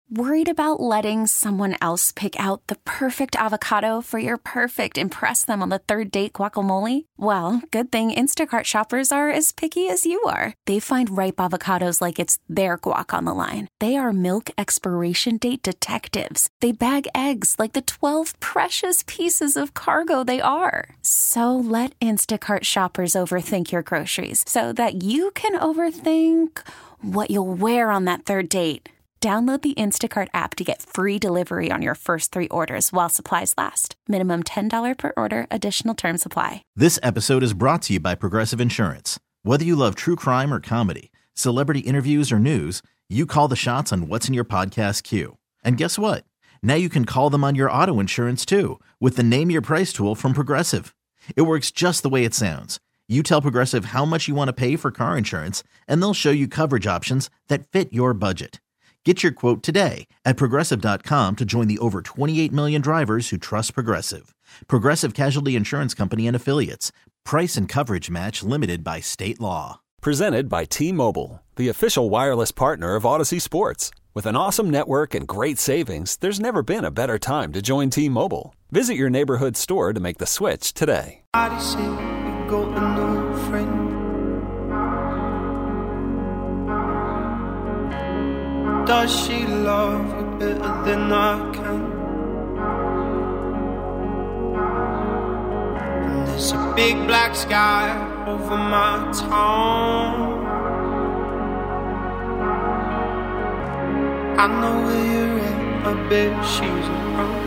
Worried about letting someone else pick out the perfect avocado for your perfect impress them on the third date guacamole? Well, good thing Instacart shoppers are as picky as you are. They find ripe avocados like it's their guac on the line. They are milk expiration date detectives. They bag eggs like the 12 precious pieces of cargo they are. So let Instacart shoppers overthink your groceries so that you can overthink what you'll wear on that third date. Download the Instacart app to get free delivery on your first 3 orders while supplies last. Minimum $10 per order. Additional terms apply. This episode is brought to you by Progressive Insurance. Whether you love true crime or comedy, celebrity interviews or news, you call the shots on what's in your podcast queue. And guess what? Now you can call them on your auto insurance too with the Name Your Price tool from Progressive. It works just the way it sounds. You tell Progressive how much you want to pay for car insurance, and they'll show you coverage options that fit your budget. Get your quote today at Progressive.com to join the over 28 million drivers who trust Progressive. Progressive Casualty Insurance Company and Affiliates. Price and coverage match limited by state law. Presented by T-Mobile, the official wireless partner of Odyssey Sports. With an awesome network and great savings, there's never been a better time to join T-Mobile. Visit your neighborhood store to make the switch today. Odyssey, you got a new friend. Does she love you better than I can? And there's a big black sky over my town. I know where you're at, I bet she's around.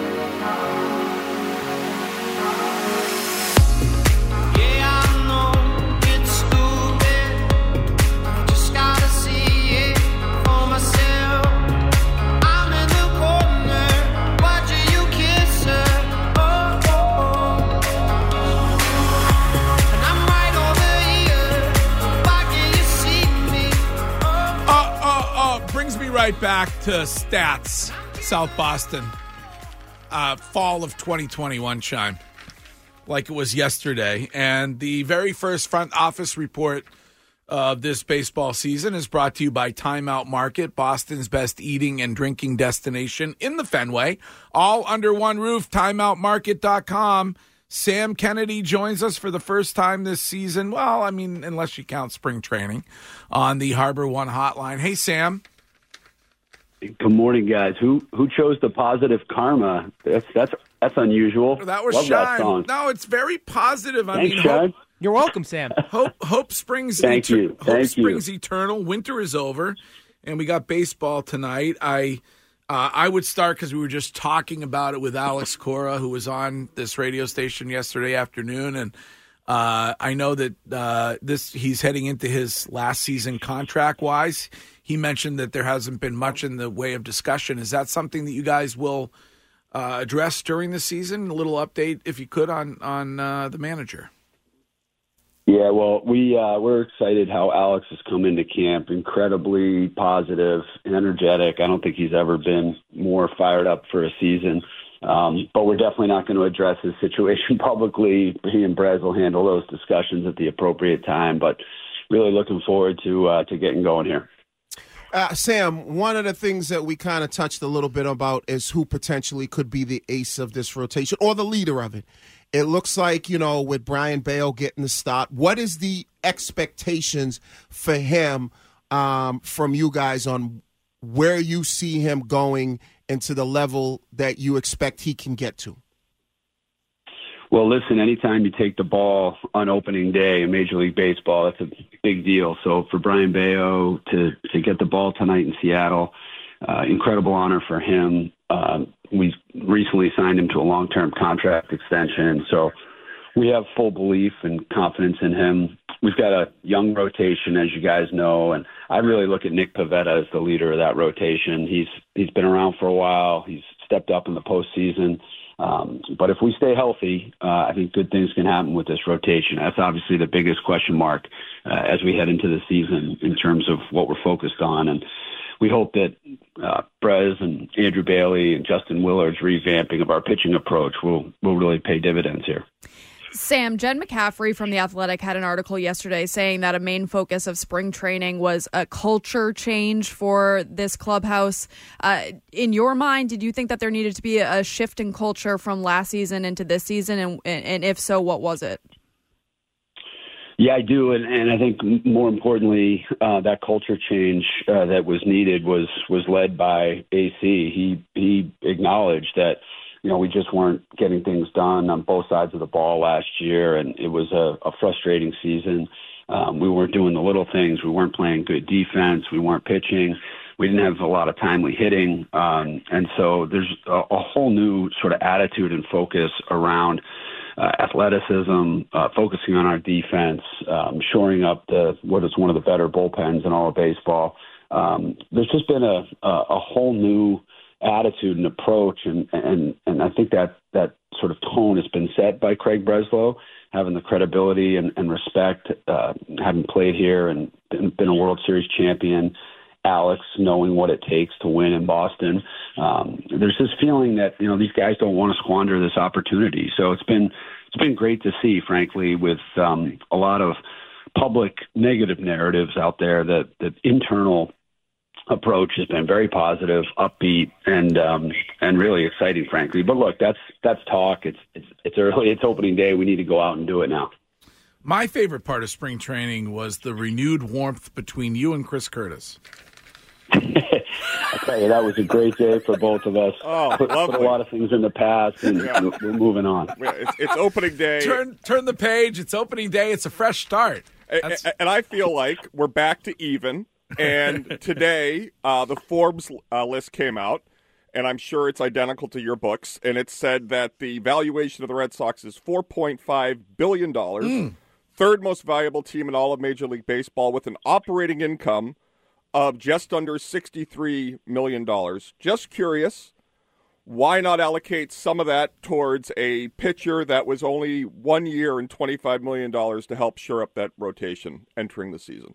Brings me right back to stats, South Boston, fall of 2021 chime, like it was yesterday. And the very first front office report of this baseball season is brought to you by Timeout Market, Boston's best eating and drinking destination in the Fenway. All under one roof, timeoutmarket.com. Sam Kennedy joins us for the first time this season. Well, I mean, unless you count spring training, on the Harbor One hotline. Hey, Sam. Good morning, guys. Who chose the positive karma? That's unusual. That was Love Shine. That song. No, it's very positive. Thanks, Shine. You're welcome, Sam. Hope springs. Thank you. Hope springs eternal. Winter is over, and we got baseball tonight. I would start because we were just talking about it with Alex Cora, who was on this radio station yesterday afternoon, and I know that he's heading into his last season contract-wise. He mentioned that there hasn't been much in the way of discussion. Is that something that you guys will address during the season? A little update, if you could, on the manager. Yeah, well, we're excited how Alex has come into camp. Incredibly positive, energetic. I don't think he's ever been more fired up for a season. But we're definitely not going to address his situation publicly. He and Brez will handle those discussions at the appropriate time. But really looking forward to getting going here. Sam, one of the things that we kind of touched a little bit about is who potentially could be the ace of this rotation or the leader of it. It looks like, with Brian Bale getting the start, what is the expectations for him from you guys on where you see him going and to the level that you expect he can get to? Well, listen, anytime you take the ball on opening day in Major League Baseball, that's a big deal. So for Brian Bayo to get the ball tonight in Seattle, incredible honor for him. We recently signed him to a long-term contract extension, so we have full belief and confidence in him. We've got a young rotation, as you guys know, and I really look at Nick Pivetta as the leader of that rotation. He's been around for a while. He's stepped up in the postseason. But if we stay healthy, I think good things can happen with this rotation. That's obviously the biggest question mark as we head into the season in terms of what we're focused on. And we hope that Brez and Andrew Bailey and Justin Willard's revamping of our pitching approach will really pay dividends here. Sam, Jen McCaffrey from The Athletic had an article yesterday saying that a main focus of spring training was a culture change for this clubhouse. In your mind, did you think that there needed to be a shift in culture from last season into this season? And if so, what was it? Yeah, I do. And I think more importantly, that culture change that was needed was led by AC. He acknowledged that, we just weren't getting things done on both sides of the ball last year, and it was a frustrating season. We weren't doing the little things. We weren't playing good defense. We weren't pitching. We didn't have a lot of timely hitting. And so there's a whole new sort of attitude and focus around athleticism, focusing on our defense, shoring up what is one of the better bullpens in all of baseball. There's just been a whole new attitude and approach, and I think that sort of tone has been set by Craig Breslow, having the credibility and respect, having played here and been a World Series champion. Alex knowing what it takes to win in Boston. There's this feeling that these guys don't want to squander this opportunity. So it's been great to see, frankly, with a lot of public negative narratives out there. That internal approach has been very positive, upbeat, and really exciting, frankly. But look, that's talk. It's early. It's opening day. We need to go out and do it now. My favorite part of spring training was the renewed warmth between you and Chris Curtis. I tell you, that was a great day for both of us. Oh, put a lot of things in the past, and we're moving on. Yeah, it's opening day. Turn the page. It's opening day. It's a fresh start. And I feel like we're back to even. And today, the Forbes list came out, and I'm sure it's identical to your books. And it said that the valuation of the Red Sox is $4.5 billion, third most valuable team in all of Major League Baseball, with an operating income of just under $63 million. Just curious, why not allocate some of that towards a pitcher that was only 1 year and $25 million to help shore up that rotation entering the season?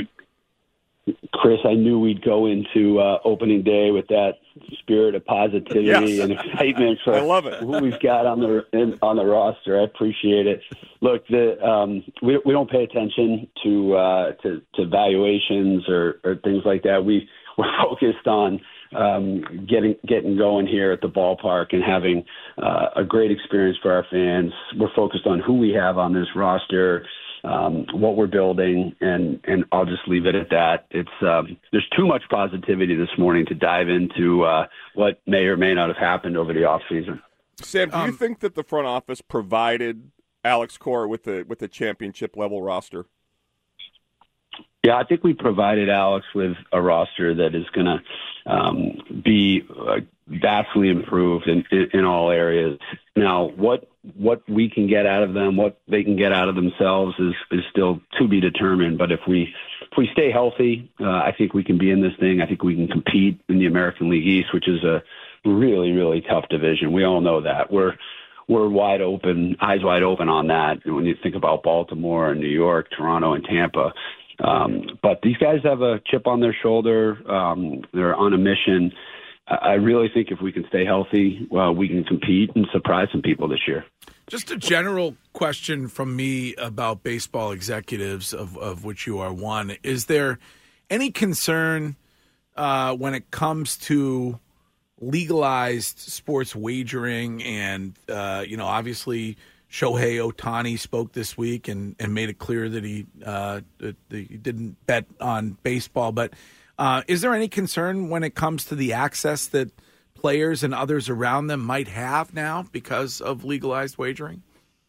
Chris, I knew we'd go into opening day with that spirit of positivity and excitement for I love it. who we've got on the roster. I appreciate it. Look, we don't pay attention to valuations or things like that. We're focused on getting going here at the ballpark and having a great experience for our fans. We're focused on who we have on this roster, what we're building, and I'll just leave it at that. It's there's too much positivity this morning to dive into what may or may not have happened over the offseason. Sam, do you think that the front office provided Alex Cora with the championship level roster? Yeah, I think we provided Alex with a roster that is going to be vastly improved in all areas. Now, what we can get out of them, what they can get out of themselves is still to be determined. But if we stay healthy, I think we can be in this thing. I think we can compete in the American League East, which is a really, really tough division. We all know that. We're wide open, eyes wide open on that. And when you think about Baltimore and New York, Toronto and Tampa. But these guys have a chip on their shoulder. They're on a mission. I really think if we can stay healthy, we can compete and surprise some people this year. Just a general question from me about baseball executives, of which you are one. Is there any concern when it comes to legalized sports wagering? And, obviously Shohei Ohtani spoke this week and made it clear that he didn't bet on baseball. But is there any concern when it comes to the access that players and others around them might have now because of legalized wagering?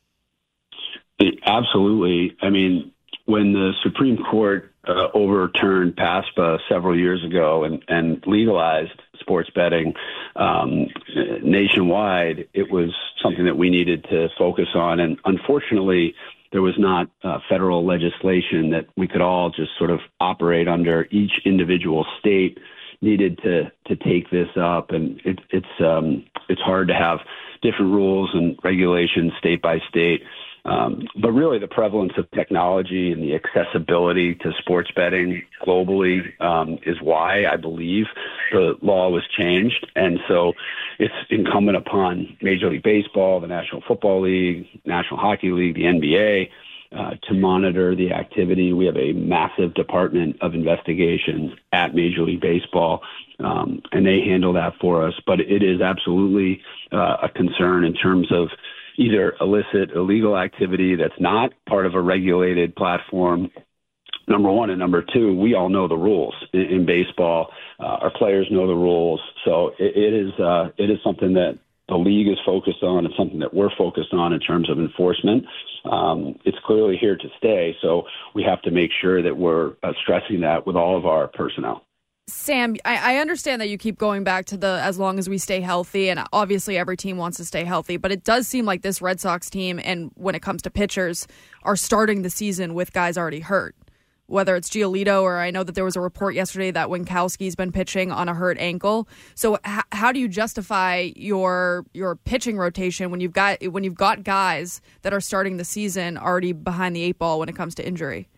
Absolutely. I mean, when the Supreme Court overturned PASPA several years ago and legalized sports betting nationwide, it was something that we needed to focus on. And unfortunately, there was not federal legislation that we could all just sort of operate under. Each individual state needed to take this up, and it's hard to have different rules and regulations state by state. But really the prevalence of technology and the accessibility to sports betting globally is why I believe the law was changed. And so it's incumbent upon Major League Baseball, the National Football League, National Hockey League, the NBA, to monitor the activity. We have a massive department of investigations at Major League Baseball, and they handle that for us. But it is absolutely a concern in terms of either illicit, illegal activity that's not part of a regulated platform, number one. And number two, we all know the rules in baseball. Our players know the rules. So it is something that the league is focused on. It's something that we're focused on in terms of enforcement. It's clearly here to stay, so we have to make sure that we're stressing that with all of our personnel. Sam, I understand that you keep going back to the as long as we stay healthy, and obviously every team wants to stay healthy, but it does seem like this Red Sox team, and when it comes to pitchers, are starting the season with guys already hurt. Whether it's Giolito, or I know that there was a report yesterday that Winkowski's been pitching on a hurt ankle. So how do you justify your pitching rotation when you've got guys that are starting the season already behind the eight ball when it comes to injury?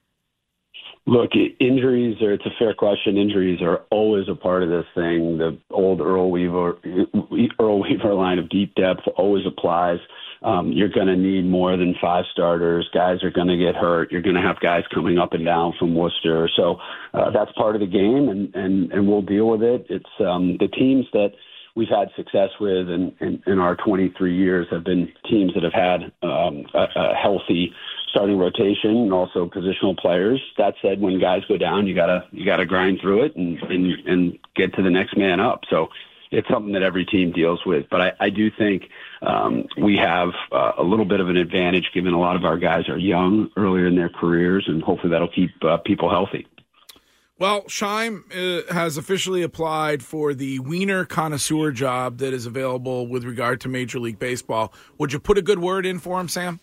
Look, it's a fair question. Injuries are always a part of this thing. The old Earl Weaver line of deep depth always applies. You're going to need more than 5 starters. Guys are going to get hurt. You're going to have guys coming up and down from Worcester. So that's part of the game, and we'll deal with it. It's the teams that we've had success with in our 23 years have been teams that have had a healthy starting rotation and also positional players. That said, when guys go down, you gotta grind through it and get to the next man up. So it's something that every team deals with. But I do think we have a little bit of an advantage given a lot of our guys are young, earlier in their careers, and hopefully that'll keep people healthy. Well, Scheim has officially applied for the Wiener connoisseur job that is available with regard to Major League Baseball. Would you put a good word in for him, Sam?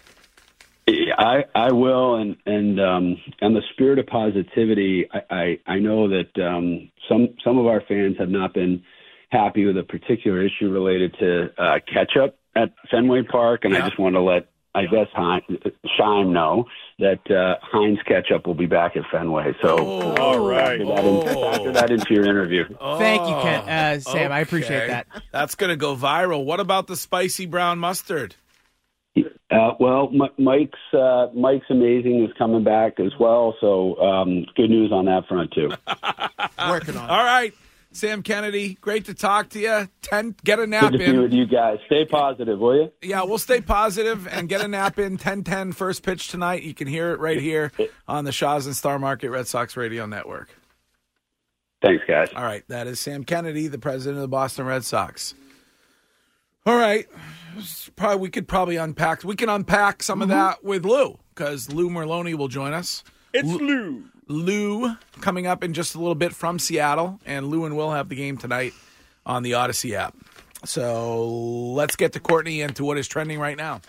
I will, and the spirit of positivity, I know that some of our fans have not been happy with a particular issue related to ketchup at Fenway Park, and I just want to let, I guess, Scheim know that Heinz ketchup will be back at Fenway. So, all right, factor that into your interview. Thank you, Ken, Sam. Okay. I appreciate that. That's going to go viral. What about the spicy brown mustard? Well, Mike's Amazing is coming back as well, so good news on that front too. Working on it. All right, Sam Kennedy, great to talk to you. Get a nap in. Good to be with you guys. Stay positive, will you? Yeah, we'll stay positive and get a nap in. 10:10 first pitch tonight. You can hear it right here on the Shaw's and Star Market Red Sox Radio Network. Thanks, guys. All right, that is Sam Kennedy, the president of the Boston Red Sox. All right, we can unpack some of that with Lou, because Lou Merloni will join us. It's Lou. Lou coming up in just a little bit from Seattle, and Lou and Will have the game tonight on the Odyssey app. So let's get to Courtney and to what is trending right now.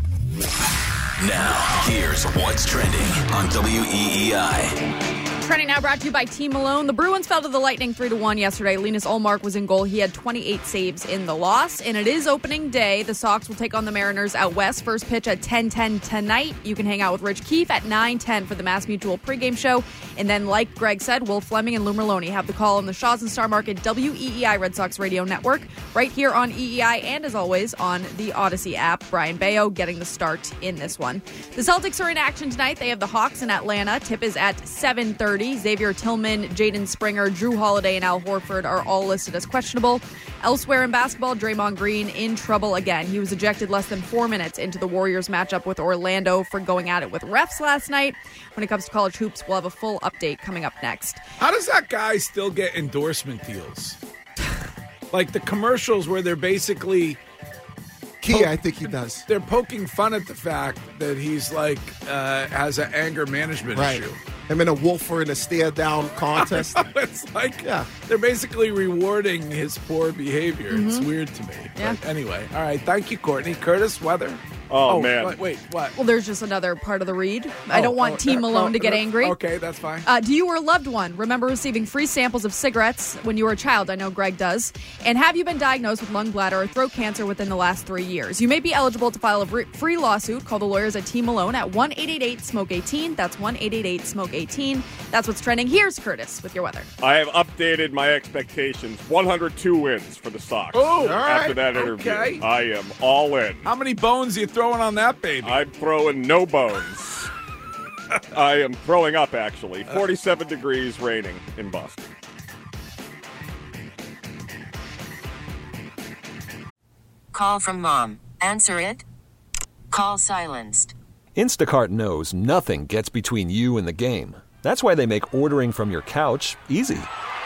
Now, here's what's trending on WEEI. Trending now brought to you by Team Malone. The Bruins fell to the Lightning 3-1 yesterday. Linus Ullmark was in goal. He had 28 saves in the loss. And it is opening day. The Sox will take on the Mariners out west. First pitch at 10:10 tonight. You can hang out with Rich Keefe at 9:10 for the Mass Mutual pregame show. And then, like Greg said, Will Fleming and Lou Merloni have the call on the Shaw's and Star Market WEEI Red Sox Radio Network. Right here on EEI and, as always, on the Odyssey app. Brian Bayo getting the start in this one. The Celtics are in action tonight. They have the Hawks in Atlanta. Tip is at 7:30. Xavier Tillman, Jaden Springer, Drew Holiday, and Al Horford are all listed as questionable. Elsewhere in basketball, Draymond Green in trouble again. He was ejected less than 4 minutes into the Warriors matchup with Orlando for going at it with refs last night. When it comes to college hoops, we'll have a full update coming up next. How does that guy still get endorsement deals? Like the commercials where they're basically... I think he does. They're poking fun at the fact that he's like has an anger management issue. Him and a wolf are in a stare-down contest. It's like they're basically rewarding his poor behavior. Mm-hmm. It's weird to me. Yeah. But anyway, all right. Thank you, Courtney. Curtis, weather. Oh, man. Wait, what? Well, there's just another part of the read. I don't want Team Malone to get angry. Okay, that's fine. Do you or a loved one remember receiving free samples of cigarettes when you were a child? I know Greg does. And have you been diagnosed with lung, bladder, or throat cancer within the last 3 years? You may be eligible to file a free lawsuit. Call the lawyers at Team Malone at 1-888-SMOKE-18. That's 1-888-SMOKE-18. That's what's trending. Here's Curtis with your weather. I have updated my expectations. 102 wins for the Sox. Oh, after that interview. Okay. I am all in. How many bones are you throwing on that baby? I'm throwing no bones. I am throwing up, actually. 47 degrees, raining in Boston. Call from mom. Answer it. Call silenced. Instacart knows nothing gets between you and the game. That's why they make ordering from your couch easy.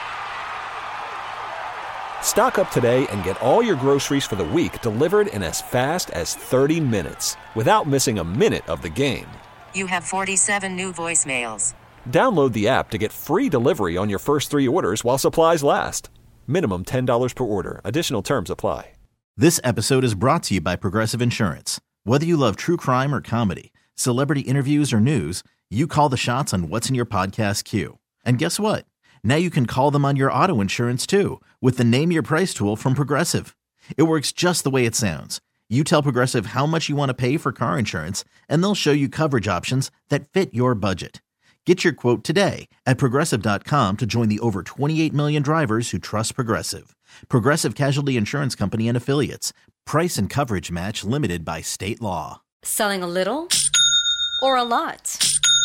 Stock up today and get all your groceries for the week delivered in as fast as 30 minutes without missing a minute of the game. You have 47 new voicemails. Download the app to get free delivery on your first 3 orders while supplies last. Minimum $10 per order. Additional terms apply. This episode is brought to you by Progressive Insurance. Whether you love true crime or comedy, celebrity interviews or news, you call the shots on what's in your podcast queue. And guess what? Now you can call them on your auto insurance too with the Name Your Price tool from Progressive. It works just the way it sounds. You tell Progressive how much you want to pay for car insurance, and they'll show you coverage options that fit your budget. Get your quote today at Progressive.com to join the over 28 million drivers who trust Progressive. Progressive Casualty Insurance Company and Affiliates. Price and coverage match limited by state law. Selling a little or a lot?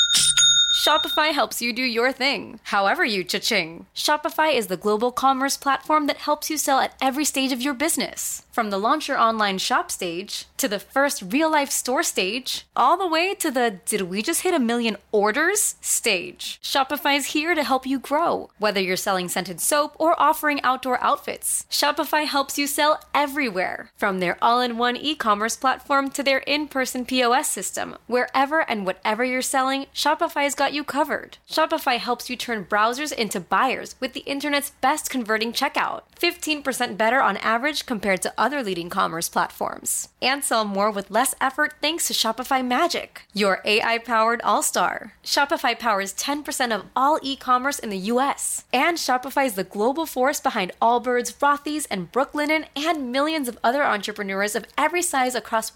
Shopify helps you do your thing, however you cha-ching. Shopify is the global commerce platform that helps you sell at every stage of your business. From the launch your online shop stage, to the first real-life store stage, all the way to the did we just hit 1 million orders stage. Shopify's here to help you grow. Whether you're selling scented soap or offering outdoor outfits, Shopify helps you sell everywhere. From their all-in-one e-commerce platform to their in-person POS system, wherever and whatever you're selling, Shopify's got you covered. Shopify helps you turn browsers into buyers with the internet's best converting checkout. 15% better on average compared to other leading commerce platforms. And sell more with less effort thanks to Shopify Magic, your AI-powered all-star. Shopify powers 10% of all e-commerce in the U.S. And Shopify is the global force behind Allbirds, Rothy's, and Brooklinen, and millions of other entrepreneurs of every size across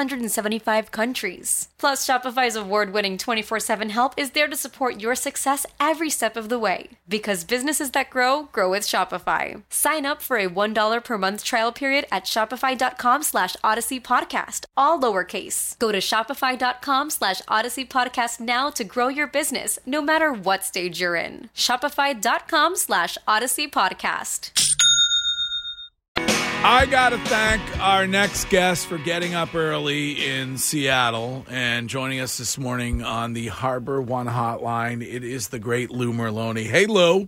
175 countries. Plus, Shopify's award-winning 24/7 help is there to support your success every step of the way. Because businesses that grow, grow with Shopify. Sign up for a $1 per month trial period at shopify.com/Odyssey Podcast, all lowercase. Go to shopify.com/Odyssey Podcast now to grow your business, no matter what stage you're in. Shopify.com/Odyssey Podcast. I got to thank our next guest for getting up early in Seattle and joining us this morning on the Harbor One hotline. It is the great Lou Merloni. Hey, Lou.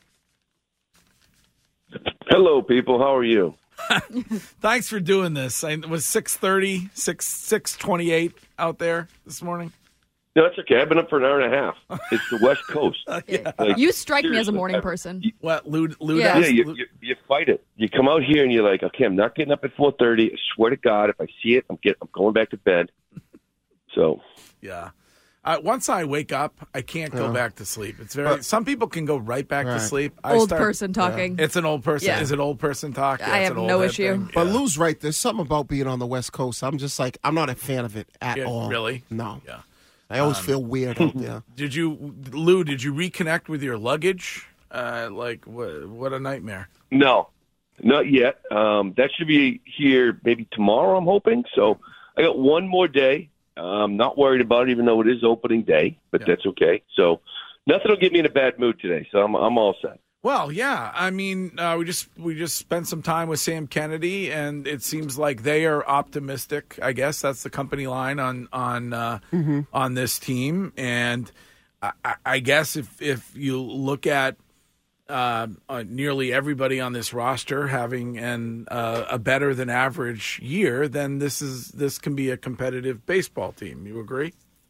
Hello, people. How are you? Thanks for doing this. It was 6:30, 6:28 out there this morning. No, it's okay. I've been up for an hour and a half. It's the West Coast. Yeah. Like, You strike me as a morning person. What, Lou? Yeah. You fight it. You come out here and you're like, okay, I'm not getting up at 4:30. I swear to God, if I see it, I'm going back to bed. So, yeah. Once I wake up, I can't go back to sleep. It's very. Some people can go right back to sleep. Person talking. It's an old person. Yeah. Is it old person talk? Yeah, I it's have an old no head issue. thing. But Yeah. Lou's right. There's something about being on the West Coast. I'm just like, I'm not a fan of it at all. Really? No. Yeah. I always feel weird out there. Lou, did you reconnect with your luggage? What a nightmare. no, not yet. That should be here maybe tomorrow, I'm hoping. So I got one more day. I'm not worried about it, even though it is opening day, but that's okay. So nothing will get me in a bad mood today. So I'm all set. Well, yeah. I mean, we just spent some time with Sam Kennedy, and it seems like they are optimistic. I guess that's the company line on this team. And I guess if you look at nearly everybody on this roster having a better than average year, then this can be a competitive baseball team. You agree?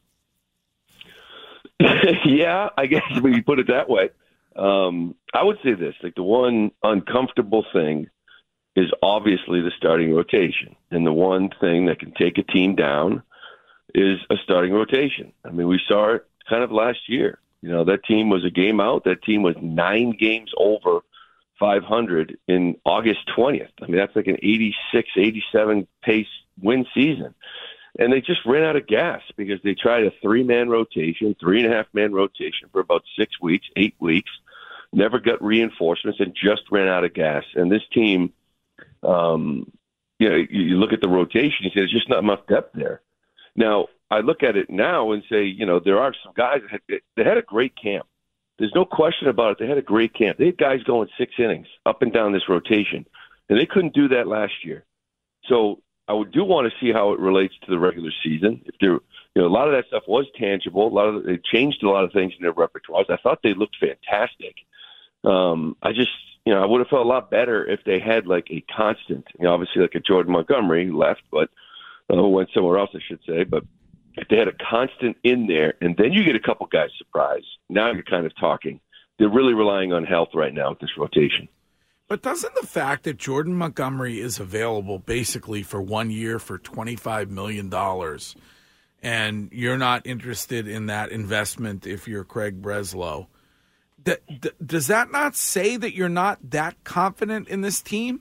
Yeah, I guess when you put it that way. I would say this, like the one uncomfortable thing is obviously the starting rotation. And the one thing that can take a team down is a starting rotation. I mean, we saw it kind of last year. You know, that team was a game out. That team was 9 games over 500 in August 20th. I mean, that's like an 86, 87 pace win season. And they just ran out of gas because they tried a 3-man rotation, 3.5-man rotation for about 6 weeks, 8 weeks, never got reinforcements and just ran out of gas. And this team, you know, you look at the rotation, you say there's just not enough depth there. Now, I look at it now and say, you know, there are some guys that had a great camp. There's no question about it. They had a great camp. They had guys going 6 innings up and down this rotation, and they couldn't do that last year. So I do want to see how it relates to the regular season. If there, you know, a lot of that stuff was tangible. They changed a lot of things in their repertoires. I thought they looked fantastic. I just, you know, I would have felt a lot better if they had like a constant. You know, obviously like a Jordan Montgomery left, but went somewhere else, I should say. But if they had a constant in there, and then you get a couple guys surprised, now you're kind of talking. They're really relying on health right now with this rotation. But doesn't the fact that Jordan Montgomery is available basically for 1 year for $25 million, and you're not interested in that investment if you're Craig Breslow, does that not say that you're not that confident in this team?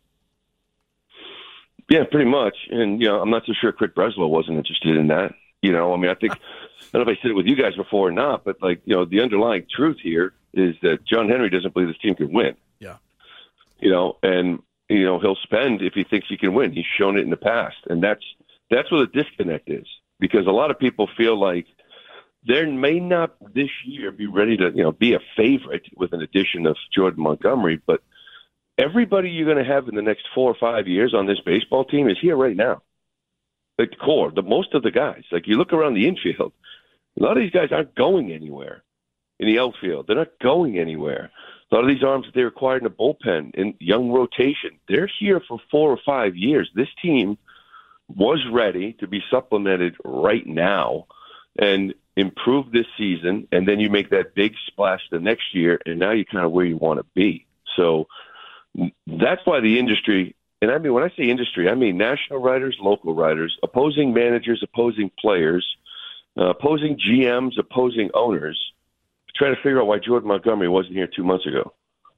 Yeah, pretty much. And, you know, I'm not so sure Craig Breslow wasn't interested in that. You know, I mean, I think, I don't know if I said it with you guys before or not, but, like, you know, the underlying truth here is that John Henry doesn't believe this team can win. Yeah. You know, and, you know, he'll spend if he thinks he can win. He's shown it in the past. And that's where the disconnect is, because a lot of people feel like they may not this year be ready to, you know, be a favorite with an addition of Jordan Montgomery, but everybody you're going to have in the next 4 or 5 years on this baseball team is here right now. Like the core, most of the guys. Like you look around the infield, a lot of these guys aren't going anywhere. In the outfield, they're not going anywhere. A lot of these arms that they acquired in the bullpen, in young rotation, they're here for 4 or 5 years. This team was ready to be supplemented right now and improve this season, and then you make that big splash the next year, and now you're kind of where you want to be. So that's why the industry, and I mean, when I say industry, I mean national writers, local writers, opposing managers, opposing players, opposing GMs, opposing owners, trying to figure out why Jordan Montgomery wasn't here 2 months ago.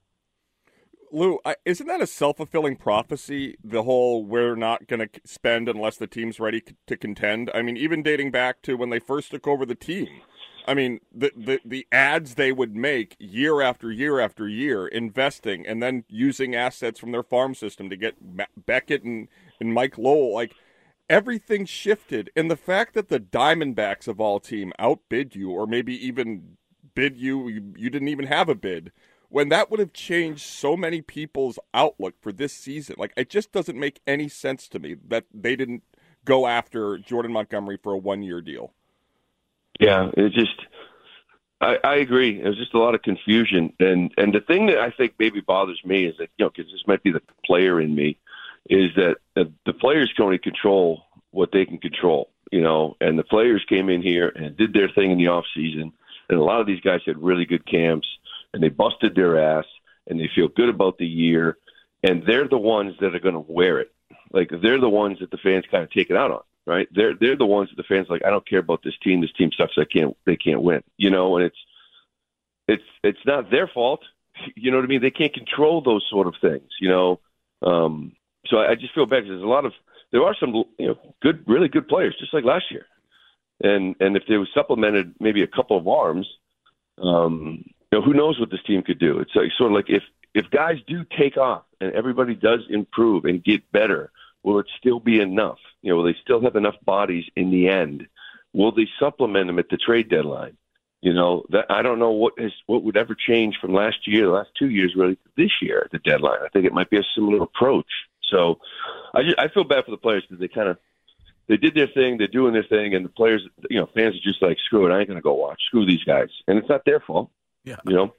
Lou, isn't that a self-fulfilling prophecy, the whole we're not going to spend unless the team's ready to contend? I mean, even dating back to when they first took over the team. I mean, the ads they would make year after year after year, investing and then using assets from their farm system to get Beckett and Mike Lowell, like everything shifted. And the fact that the Diamondbacks of all team outbid you, or maybe even bid you didn't even have a bid, when that would have changed so many people's outlook for this season. Like, it just doesn't make any sense to me that they didn't go after Jordan Montgomery for a 1-year deal. Yeah, it just, I agree. There's just a lot of confusion. And the thing that I think maybe bothers me is that, you know, because this might be the player in me, is that the players can only control what they can control, you know, and the players came in here and did their thing in the off season. And a lot of these guys had really good camps, and they busted their ass, and they feel good about the year, and they're the ones that are going to wear it. Like, they're the ones that the fans kind of take it out on, right? They're the ones that the fans are like, I don't care about this team. This team sucks. They can't win, you know. And it's not their fault, you know what I mean? They can't control those sort of things, you know. So I just feel bad because there are some, you know, good, really good players, just like last year. And if they were supplemented maybe a couple of arms, you know, who knows what this team could do? It's like, sort of like if guys do take off and everybody does improve and get better, will it still be enough? You know, will they still have enough bodies in the end? Will they supplement them at the trade deadline? You know, that I don't know what would ever change from last year, the last 2 years, really, to this year at the deadline. I think it might be a similar approach. So I feel bad for the players because they did their thing, they're doing their thing, and the players, you know, fans are just like, screw it, I ain't going to go watch. Screw these guys. And it's not their fault. Yeah. You know?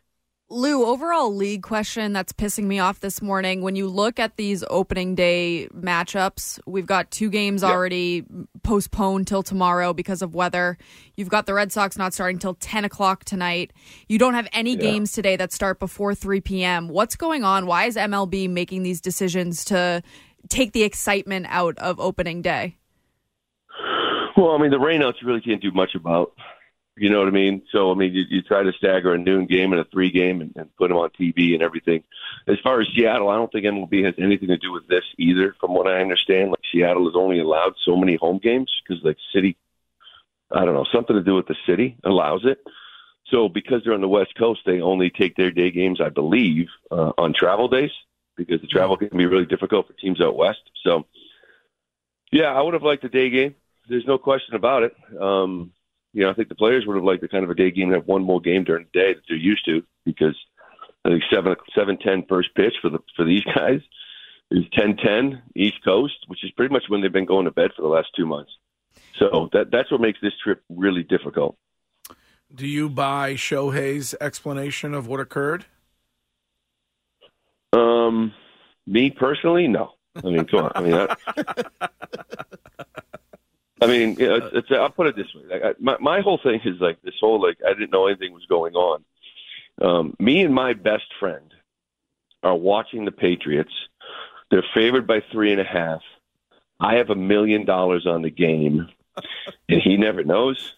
Lou, overall league question that's pissing me off this morning. When you look at these opening day matchups, we've got 2 games already postponed till tomorrow because of weather. You've got the Red Sox not starting till 10 o'clock tonight. You don't have any games today that start before 3 p.m. What's going on? Why is MLB making these decisions to take the excitement out of opening day? Well, I mean, the rainouts you really can't do much about. You know what I mean? So, I mean, you try to stagger a noon game and a 3 game and put them on TV and everything. As far as Seattle, I don't think MLB has anything to do with this either, from what I understand. Like, Seattle is only allowed so many home games because, like, city, I don't know, something to do with the city allows it. So, because they're on the West Coast, they only take their day games, I believe, on travel days because the travel can be really difficult for teams out West. So, yeah, I would have liked a day game. There's no question about it. You know, I think the players would have liked the kind of a day game and have one more game during the day that they're used to because I think 7:10 first pitch for these guys is 10:10 East Coast, which is pretty much when they've been going to bed for the last 2 months. So that's what makes this trip really difficult. Do you buy Shohei's explanation of what occurred? Me personally, no. I mean, come on. I mean, I'll put it this way. My whole thing is like this whole, like, I didn't know anything was going on. Me and my best friend are watching the Patriots. They're favored by 3.5. I have $1 million on the game, and he never knows.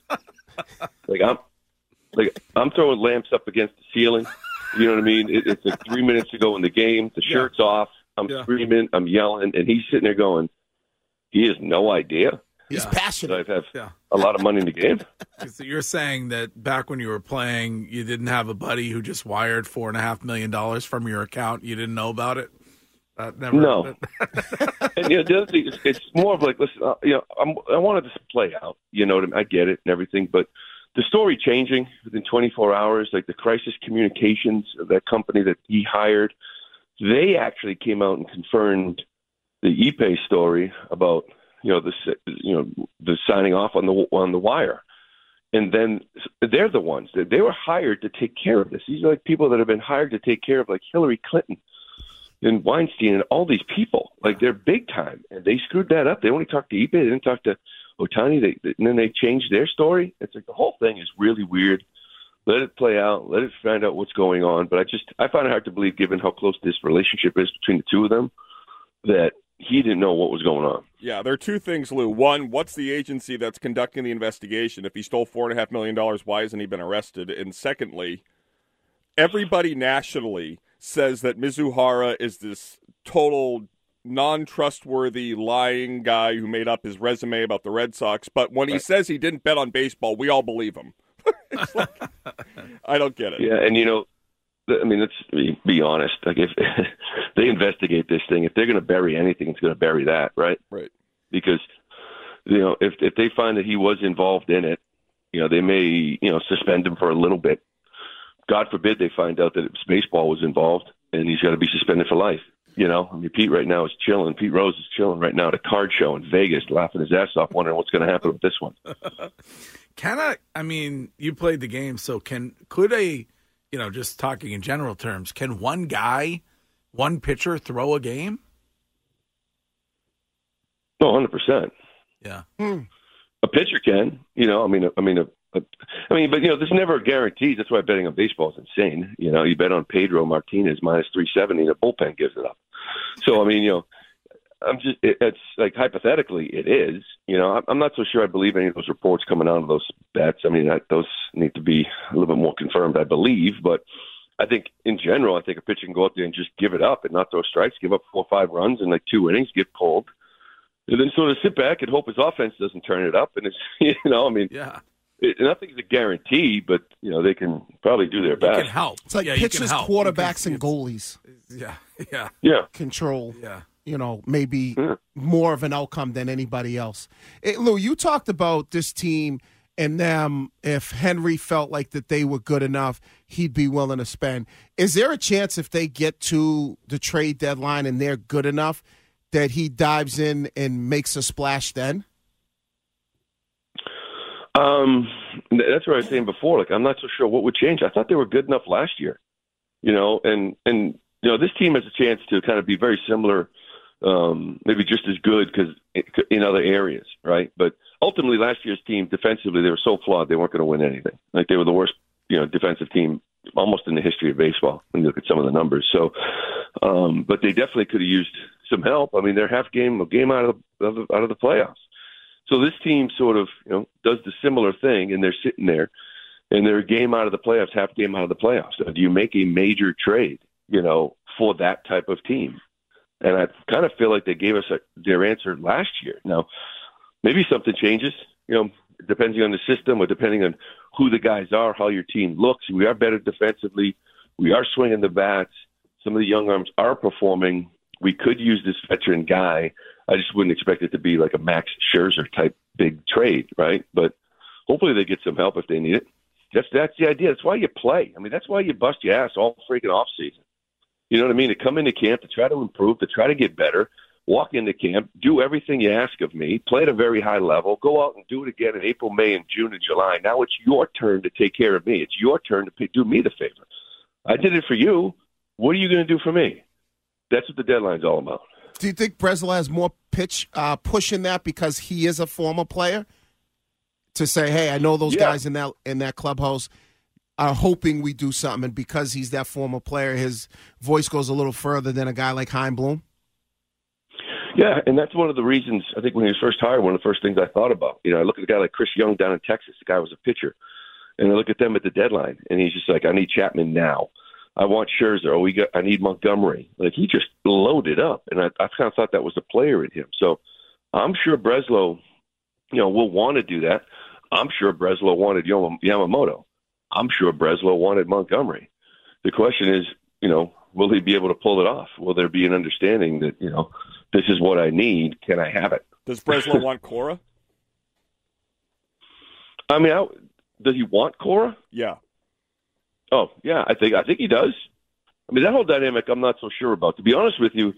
I'm throwing lamps up against the ceiling. You know what I mean? It's like 3 minutes to go in the game. The shirt's off. I'm screaming. I'm yelling, and he's sitting there going, he has no idea. He's passionate. I have a lot of money in the game. So you're saying that back when you were playing, you didn't have a buddy who just wired $4.5 million from your account. You didn't know about it. Never. No. And the other thing is, it's more of like, listen, I wanted this to play out. You know what I mean? I get it and everything, but the story changing within 24 hours, like the Crisis Communications, that company that he hired, they actually came out and confirmed the Ipe story about the signing off on the wire, and then they're the ones that they were hired to take care of this. These are like people that have been hired to take care of like Hillary Clinton and Weinstein and all these people. Like, they're big time, and they screwed that up. They only talked to Ipe. They didn't talk to Ohtani. And then they changed their story. It's like the whole thing is really weird. Let it play out. Let it find out what's going on. But I find it hard to believe, given how close this relationship is between the two of them, that he didn't know what was going on. Yeah, there are two things, Lou. One, what's the agency that's conducting the investigation? If he stole $4.5 million, why hasn't he been arrested? And secondly, everybody nationally says that Mizuhara is this total non-trustworthy, lying guy who made up his resume about the Red Sox. But when he says he didn't bet on baseball, we all believe him. It's like, I don't get it. Yeah, and I mean, let's be honest. Like, if they investigate this thing, if they're going to bury anything, it's going to bury that, right? Right. Because, if they find that he was involved in it, they may, suspend him for a little bit. God forbid they find out that baseball was involved, and he's got to be suspended for life. I mean, Pete right now is chilling. Pete Rose is chilling right now at a card show in Vegas, laughing his ass off, wondering what's going to happen with this one. I mean, you played the game, so could a, just talking in general terms, can one guy, one pitcher throw a game? Oh, 100%. Yeah. A pitcher can, but there's never guarantees. That's why betting on baseball is insane. You bet on Pedro Martinez minus 370, and the bullpen gives it up. So, I mean, it's like hypothetically it is. I'm not so sure I believe any of those reports coming out of those bets. I mean, those need to be a little bit more confirmed, I believe. But I think in general, I think a pitcher can go out there and just give it up and not throw strikes, give up 4 or 5 runs in like 2 innings, get pulled, and then sort of sit back and hope his offense doesn't turn it up. And it's, yeah. Nothing's a guarantee, but they can probably do their best. It can help. It's like pitchers, quarterbacks, and goalies. Yeah. Control. Yeah. Maybe more of an outcome than anybody else. Lou, you talked about this team and them. If Henry felt like that they were good enough, he'd be willing to spend. Is there a chance if they get to the trade deadline and they're good enough that he dives in and makes a splash then? That's what I was saying before. Like, I'm not so sure what would change. I thought they were good enough last year. and this team has a chance to kind of be very similar, maybe just as good because in other areas, right? But ultimately, last year's team defensively, they were so flawed they weren't going to win anything. Like they were the worst, defensive team almost in the history of baseball when you look at some of the numbers. So, but they definitely could have used some help. I mean, they're a game out of the playoffs. So this team sort of, does the similar thing, and they're sitting there, and they're a game out of the playoffs, half game out of the playoffs. So do you make a major trade, for that type of team? And I kind of feel like they gave us their answer last year. Now, maybe something changes, depending on the system or depending on who the guys are, how your team looks. We are better defensively. We are swinging the bats. Some of the young arms are performing. We could use this veteran guy. I just wouldn't expect it to be like a Max Scherzer type big trade, right? But hopefully they get some help if they need it. That's the idea. That's why you play. I mean, that's why you bust your ass all freaking off season. You know what I mean? To come into camp, to try to improve, to try to get better, walk into camp, do everything you ask of me, play at a very high level, go out and do it again in April, May, and June and July. Now it's your turn to take care of me. It's your turn to do me the favor. I did it for you. What are you going to do for me? That's what the deadline's all about. Do you think Breslow has more push in that because he is a former player? To say, hey, I know those guys in that clubhouse are hoping we do something, and because he's that former player, his voice goes a little further than a guy like Chaim Bloom? Yeah, and that's one of the reasons, I think when he was first hired, one of the first things I thought about. I look at a guy like Chris Young down in Texas. The guy was a pitcher. And I look at them at the deadline, and he's just like, I need Chapman now. I want Scherzer. I need Montgomery. Like, he just loaded up, and I kind of thought that was a player in him. So I'm sure Breslow, will want to do that. I'm sure Breslow wanted Yamamoto. I'm sure Breslow wanted Montgomery. The question is, will he be able to pull it off? Will there be an understanding that, this is what I need. Can I have it? Does Breslow want Cora? I mean, does he want Cora? Yeah. Oh, yeah, I think he does. I mean, that whole dynamic I'm not so sure about. To be honest with you,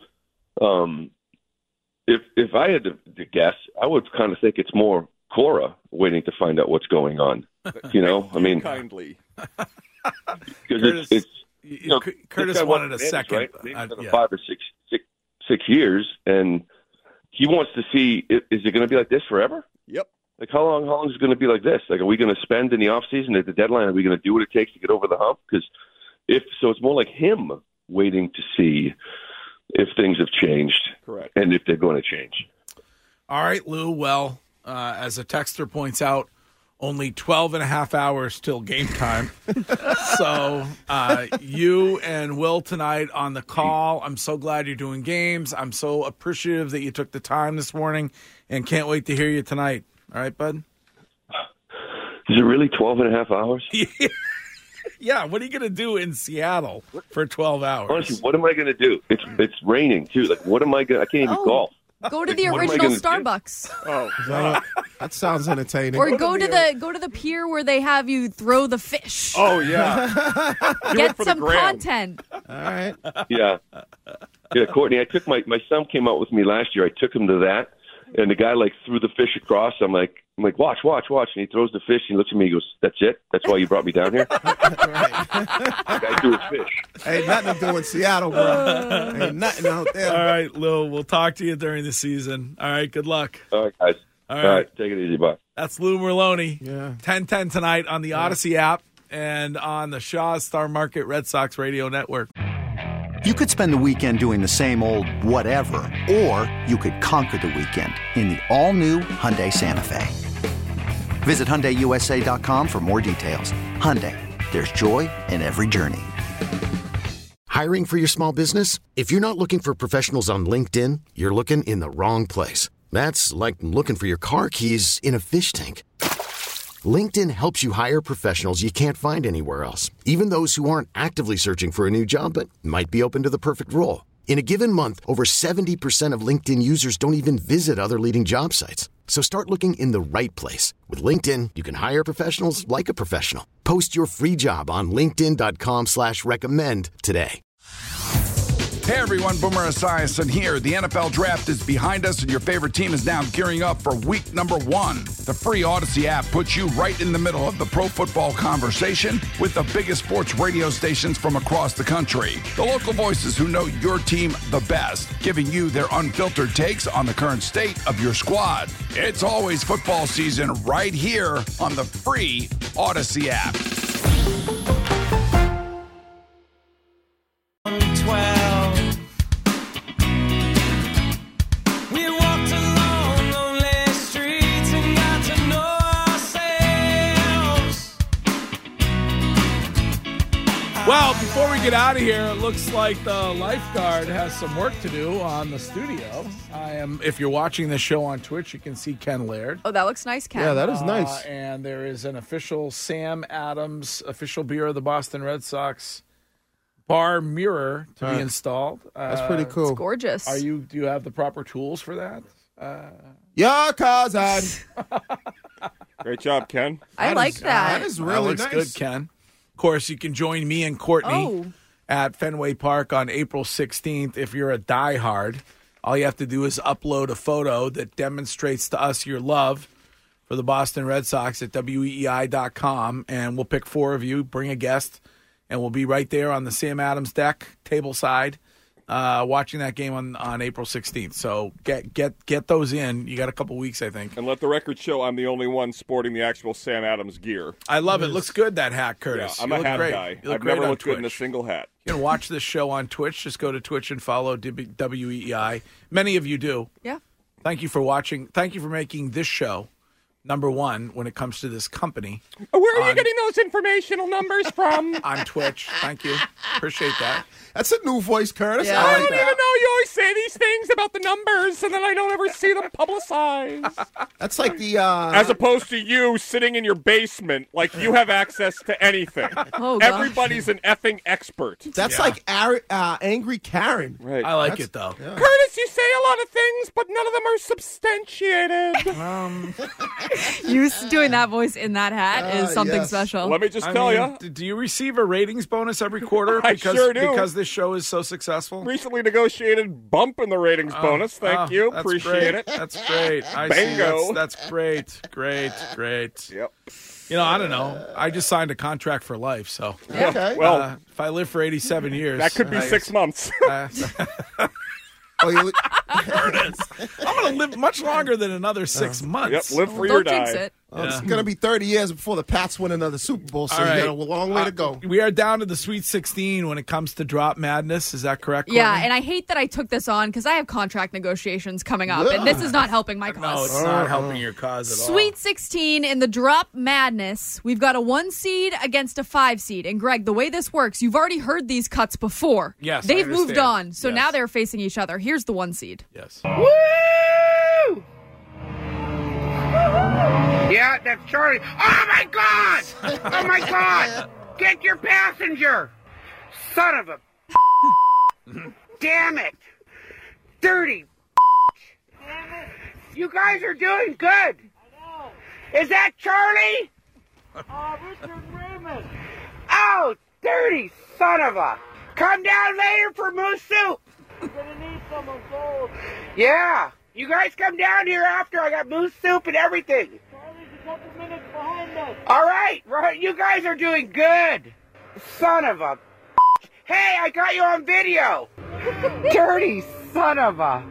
if I had to guess, I would kind of think it's more Cora waiting to find out what's going on. I mean, kindly. Because it's Curtis wanted a second. Right? 5 or 6 years, and he wants to see, is it going to be like this forever? Yep. Like, how long is it going to be like this? Like, are we going to spend in the offseason at the deadline? Are we going to do what it takes to get over the hump? Because it's more like him waiting to see if things have changed. Correct. And if they're going to change. All right, Lou. Well, as a texter points out, only 12 and a half hours till game time. So you and Will tonight on the call. I'm so glad you're doing games. I'm so appreciative that you took the time this morning and can't wait to hear you tonight. All right, bud? Is it really 12 and a half hours? Yeah, what are you going to do in Seattle for 12 hours? Honestly, what am I going to do? It's raining, too. Like, what am I going to – I can't even golf. Go to the original Starbucks. Oh, that sounds entertaining. Or go to the pier where they have you throw the fish. Oh yeah, get some content. All right. Yeah, Courtney. I took my son came out with me last year. I took him to that, and the guy threw the fish across. I'm like, watch, and he throws the fish. And he looks at me. He goes, "That's it? That's why you brought me down here?" I threw a fish. Ain't nothing to do in Seattle, bro. Ain't nothing out there. All right, Lou. We'll talk to you during the season. All right. Good luck. All right, guys. All right. Take it easy. Bye. That's Lou Merloni. Yeah. 10:10 tonight on the Odyssey app and on the Shaw Star Market Red Sox Radio Network. You could spend the weekend doing the same old whatever, or you could conquer the weekend in the all-new Hyundai Santa Fe. Visit HyundaiUSA.com for more details. Hyundai, there's joy in every journey. Hiring for your small business? If you're not looking for professionals on LinkedIn, you're looking in the wrong place. That's like looking for your car keys in a fish tank. LinkedIn helps you hire professionals you can't find anywhere else, even those who aren't actively searching for a new job but might be open to the perfect role. In a given month, over 70% of LinkedIn users don't even visit other leading job sites. So start looking in the right place. With LinkedIn, you can hire professionals like a professional. Post your free job on linkedin.com/recommend today. Hey everyone, Boomer Esiason here. The NFL draft is behind us and your favorite team is now gearing up for week number 1. The free Odyssey app puts you right in the middle of the pro football conversation with the biggest sports radio stations from across the country. The local voices who know your team the best, giving you their unfiltered takes on the current state of your squad. It's always football season right here on the free Odyssey app. 12. We walked along lonely streets and got to know ourselves. Well, before we get out of here, it looks like the lifeguard has some work to do on the studio. If you're watching this show on Twitch, you can see Ken Laird. Oh, that looks nice, Ken. Yeah, that is nice. And there is an official Sam Adams official beer of the Boston Red Sox bar mirror to be installed. That's pretty cool. It's gorgeous. Do you have the proper tools for that? Yeah, cousin. Great job, Ken. I like that. That is really looks nice. good, Ken. Of course, you can join me and Courtney at Fenway Park on April 16th. If you're a diehard, all you have to do is upload a photo that demonstrates to us your love for the Boston Red Sox at weei.com, and we'll pick 4 of you, bring a guest, and we'll be right there on the Sam Adams deck, table side, watching that game on April 16th. So get those in. You got a couple weeks, I think. And let the record show I'm the only one sporting the actual Sam Adams gear. I love it. Looks good, that hat, Curtis. Yeah, I'm You a look hat great. guy. You look I've great never on looked good in a Twitch. single hat. You can watch this show on Twitch. Just go to Twitch and follow WEI. Many of you do. Yeah. Thank you for watching. Thank you for making this show number 1 when it comes to this company. Where are you getting those informational numbers from? On Twitch. Thank you. Appreciate that. That's a new voice, Curtis. Yeah, I don't even know. You always say these things about the numbers, and then I don't ever see them publicized. That's like the... As opposed to you sitting in your basement like you have access to anything. Oh, gosh. Everybody's an effing expert. That's like Angry Karen. Right. I like it, though. Yeah. Curtis, you say a lot of things, but none of them are substantiated. You doing that voice in that hat is something special. Let me just tell you. Do you receive a ratings bonus every quarter? I sure do. Because this show is so successful? Recently negotiated bump in the ratings bonus. Thank you. That's Appreciate great. it. That's great. I Bingo. See. That's great. Great. Yep. You know, I don't know. I just signed a contract for life, so. Yeah. Okay. Well, if I live for 87 years. that could be 6 months. Curtis, I'm going to live much longer than another 6 months. Yep, live for your Don't jinx die. it. It's going to be 30 years before the Pats win another Super Bowl, so All right. you got a long way to go. We are down to the Sweet 16 when it comes to drop madness. Is that correct, Courtney? Yeah, and I hate that I took this on because I have contract negotiations coming up, and this is not helping my cause. No, it's not helping your cause at all. Sweet 16 in the drop madness. We've got a 1 seed against a 5 seed. And Greg, the way this works, you've already heard these cuts before. Yes, They've I moved understand. on, so Yes. now they're facing each other. Here's the 1 seed. Yes. Woo! Yeah, that's Charlie. Oh my God! Oh my God! Get your passenger! Son of a... Damn it! Dirty... You guys are doing good! Is that Charlie? Richard Raymond. Oh, dirty son of a... Come down later for moose soup! You're gonna need some of those. Yeah! You guys come down here after. I got moose soup and everything. Charlie's a couple minutes behind us. All right. You guys are doing good. Son of a... Hey, I got you on video. Dirty son of a...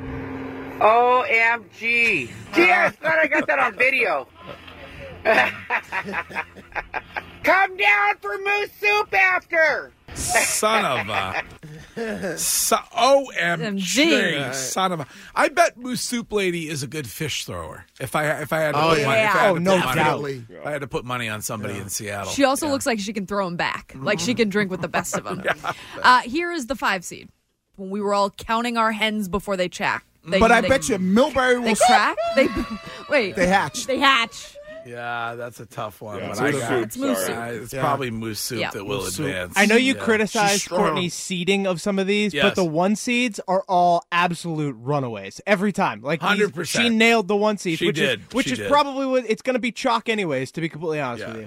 OMG. Gee, I thought I got that on video. Come down for moose soup after. Son of a... OMG. Son of a... I bet Moose Soup Lady is a good fish thrower. If I had to put money, if I had to put money on somebody in Seattle. She also looks like she can throw them back. Like she can drink with the best of them. Here is the 5 seed. When we were all counting our hens before they crack. I bet you Millbury will... They crack? Wait. They hatch. They hatch. Yeah, that's a tough one. Yeah, but Moose I got Soup, it's Moose Soup. Soup. It's probably Moose Soup that will advance. I know you Yeah. criticized Courtney's seeding of some of these, Yes. but the 1 seeds are all absolute runaways every time. Like 100%. She nailed the 1 seed, She which did. is She did. probably what it's going to be chalk anyways. To be completely honest with you.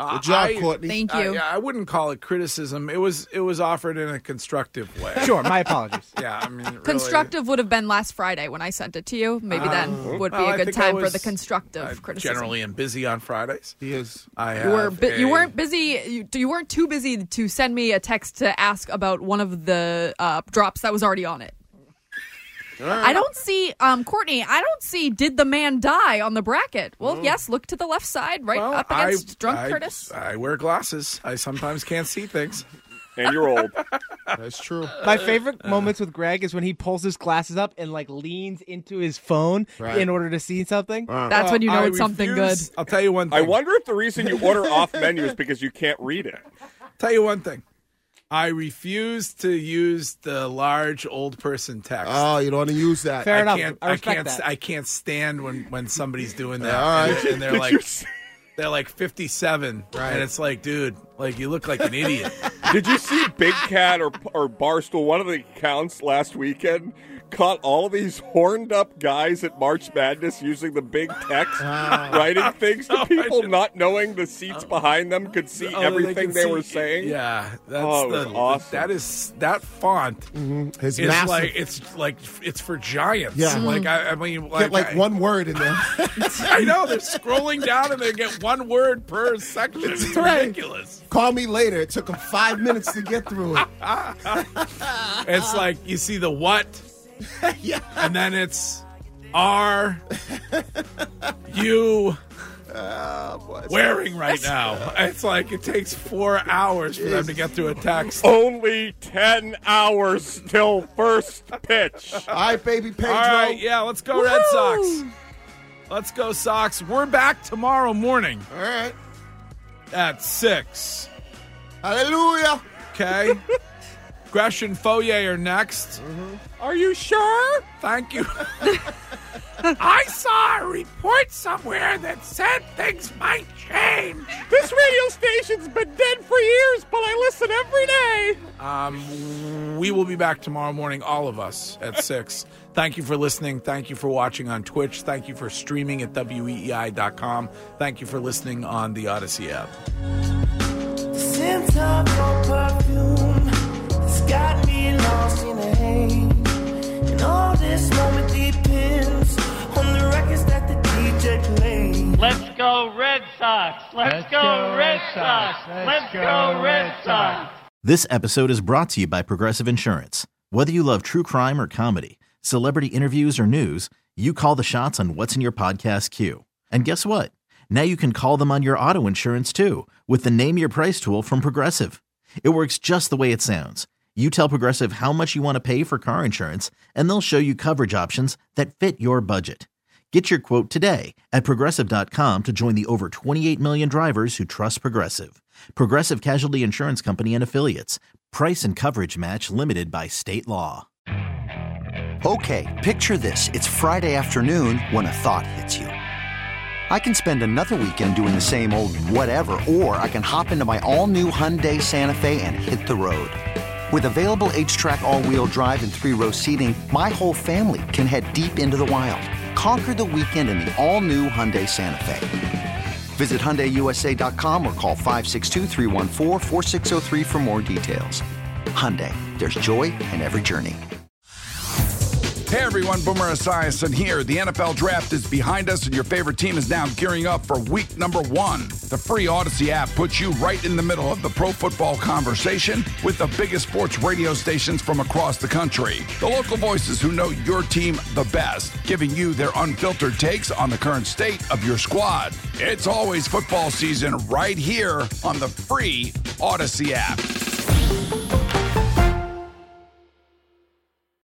Good job, Courtney. Thank you. I wouldn't call it criticism. It was offered in a constructive way. Sure, my apologies. Yeah, I mean, really, Constructive would have been last Friday when I sent it to you. Maybe then would be well, a I good think time I for was- the constructive criticism. Generally am busy on Fridays. He is. You weren't busy. You weren't too busy to send me a text to ask about one of the drops that was already on it. I don't see, Courtney, I don't see did the man die on the bracket. Well, yes, look to the left side, right up against Drunk Curtis. I wear glasses. I sometimes can't see things. And you're old. That's true. My favorite moments with Greg is when he pulls his glasses up and like leans into his phone in order to see something. That's when you know it's something good. I'll tell you one thing. I wonder if the reason you order off menu is because you can't read it. Tell you one thing. I refuse to use the large old person text. Oh, you don't want to use that. Fair enough. Can't, I respect that. I can't stand when somebody's doing that. All right. And they're like 57, and it's like, dude, like you look like an idiot. Did you see Big Cat or Barstool, one of the accounts last weekend, caught all these horned up guys at March Madness using the big text, writing things to people, not knowing the seats behind them could see everything they were saying? Yeah, that's awesome. That font His is massive. it's for giants. Yeah. Like I mean, Get one word in there. I know they're scrolling down and they get one word per section. It's ridiculous. Call me later. It took him 5 minutes to get through it. It's like you see the what, and then it's are you wearing right now. It's like it takes 4 hours for them to get through a text. Only 10 hours till first pitch. All right, baby Pedro. All right, yeah, let's go Red Sox. Let's go Sox. We're back tomorrow morning. All right. At 6. Hallelujah. Okay. Gresh and Foye are next. Are you sure? Thank you. I saw a report somewhere that said things might change. This radio station's been dead for years, but I listen every day. We will be back tomorrow morning, all of us, at 6. Thank you for listening. Thank you for watching on Twitch. Thank you for streaming at weei.com. Thank you for listening on the Odyssey app. The scent of your perfume has got me lost in the haze. And all this moment depends on the records that the DJ plays. Let's go Red Sox! Let's go Red Sox! Let's go Red Sox! This episode is brought to you by Progressive Insurance. Whether you love true crime or comedy, celebrity interviews or news, you call the shots on what's in your podcast queue. And guess what? Now you can call them on your auto insurance too with the Name Your Price tool from Progressive. It works just the way it sounds. You tell Progressive how much you want to pay for car insurance, and they'll show you coverage options that fit your budget. Get your quote today at Progressive.com to join the over 28 million drivers who trust Progressive. Progressive Casualty Insurance Company and Affiliates. Price and coverage match limited by state law. Okay, picture this. It's Friday afternoon when a thought hits you. I can spend another weekend doing the same old whatever, or I can hop into my all-new Hyundai Santa Fe and hit the road. With available H-Track all-wheel drive and 3-row seating, my whole family can head deep into the wild. Conquer the weekend in the all-new Hyundai Santa Fe. Visit HyundaiUSA.com or call 562-314-4603 for more details. Hyundai, there's joy in every journey. Hey everyone, Boomer Esiason here. The NFL Draft is behind us and your favorite team is now gearing up for week number 1. The free Odyssey app puts you right in the middle of the pro football conversation with the biggest sports radio stations from across the country. The local voices who know your team the best, giving you their unfiltered takes on the current state of your squad. It's always football season right here on the free Odyssey app.